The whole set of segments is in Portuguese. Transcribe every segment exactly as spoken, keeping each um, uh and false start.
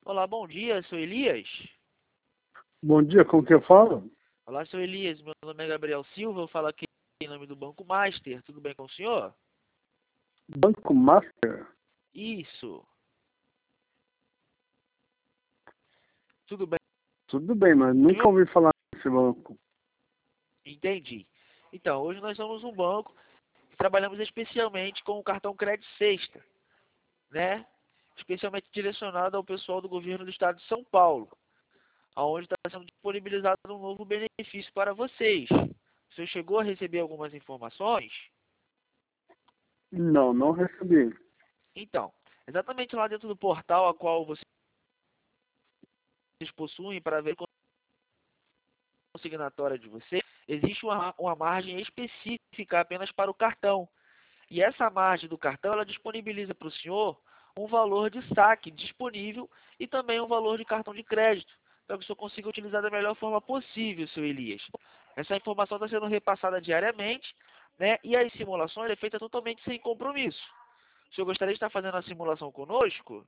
Olá, bom dia, sou Elias. Bom dia, como que eu falo? Olá, sou Elias, meu nome é Gabriel Silva, eu falo aqui em nome do Banco Master, tudo bem com o senhor? Banco Master? Isso, tudo bem, Tudo bem, mas nunca senhor? ouvi falar desse banco. Entendi. Então, hoje nós somos um banco que trabalhamos especialmente com o cartão Crédito Sexta, né? Especialmente direcionado ao pessoal do governo do estado de São Paulo, onde está sendo disponibilizado um novo benefício para vocês. O senhor chegou a receber algumas informações? Não, não recebi. Então, exatamente lá dentro do portal a qual vocês possuem para ver a consignatória de vocês, existe uma, uma margem específica apenas para o cartão. E essa margem do cartão, ela disponibiliza para o senhor um valor de saque disponível e também um valor de cartão de crédito, para que o senhor consiga utilizar da melhor forma possível, seu Elias. Essa informação está sendo repassada diariamente, né? E a simulação é feita totalmente sem compromisso. O senhor gostaria de estar fazendo a simulação conosco?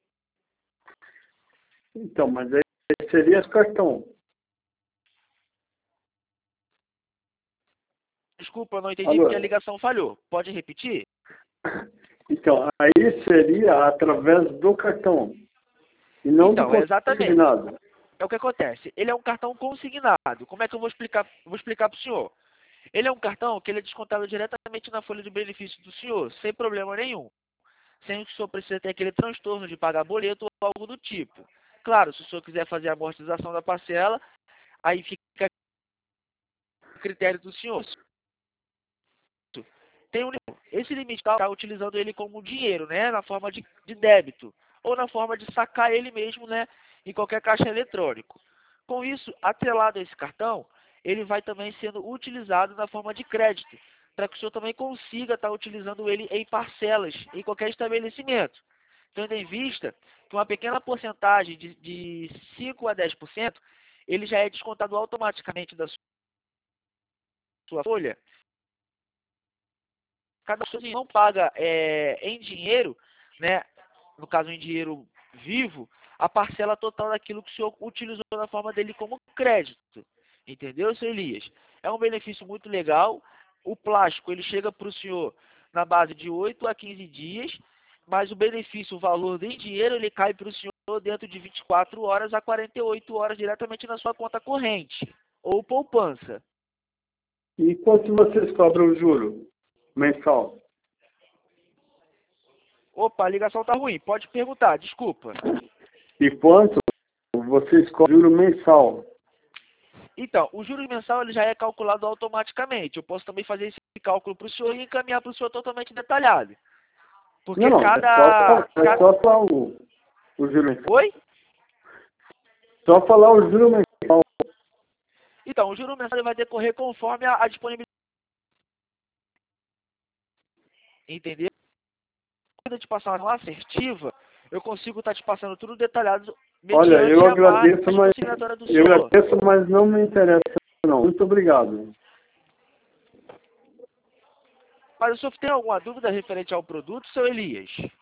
Então, mas aí seria esse cartão. Desculpa, eu não entendi porque a Alô? ligação falhou. Pode repetir? Então, aí seria através do cartão e não do Então, é exatamente. consignado. É o que acontece. Ele é um cartão consignado. Como é que eu vou explicar? Vou explicar para o senhor. Ele é um cartão que ele é descontado diretamente na folha de benefício do senhor, sem problema nenhum. Sem que o senhor precise ter aquele transtorno de pagar boleto ou algo do tipo. Claro, se o senhor quiser fazer a amortização da parcela, aí fica a critério do senhor. Tem um, esse limite está utilizando ele como dinheiro, né, na forma de, de débito, ou na forma de sacar ele mesmo, né, em qualquer caixa eletrônico. Com isso, atrelado a esse cartão, ele vai também sendo utilizado na forma de crédito, para que o senhor também consiga estar utilizando ele em parcelas, em qualquer estabelecimento. Tendo em vista que uma pequena porcentagem de, de cinco a dez por cento, ele já é descontado automaticamente da sua folha. Cada pessoa não paga é, em dinheiro, né, no caso em dinheiro vivo, a parcela total daquilo que o senhor utilizou na forma dele como crédito. Entendeu, seu Elias? É um benefício muito legal. O plástico ele chega para o senhor na base de oito a quinze dias, mas o benefício, o valor em dinheiro, ele cai para o senhor dentro de vinte e quatro horas a quarenta e oito horas diretamente na sua conta corrente ou poupança. E quanto vocês cobram o juro mensal? Opa, a ligação tá ruim. Pode perguntar, desculpa. E quanto vocês cobram o juro mensal? Então, o juros mensal ele já é calculado automaticamente. Eu posso também fazer esse cálculo para o senhor e encaminhar para o senhor totalmente detalhado. Não, Porque não, é só, cada... é cada... só falar o, o juro mensal. Oi? Só falar o juro mensal. Então, o juro mensal ele vai decorrer conforme a, a disponibilidade. Entendeu? Quando eu te passar uma assertiva, eu consigo estar te passando tudo detalhado Olha, mediante eu a margem agradeço, mas consignatória do eu senhor. agradeço, mas não me interessa não. Muito obrigado. Mas o senhor tem alguma dúvida referente ao produto, seu Elias?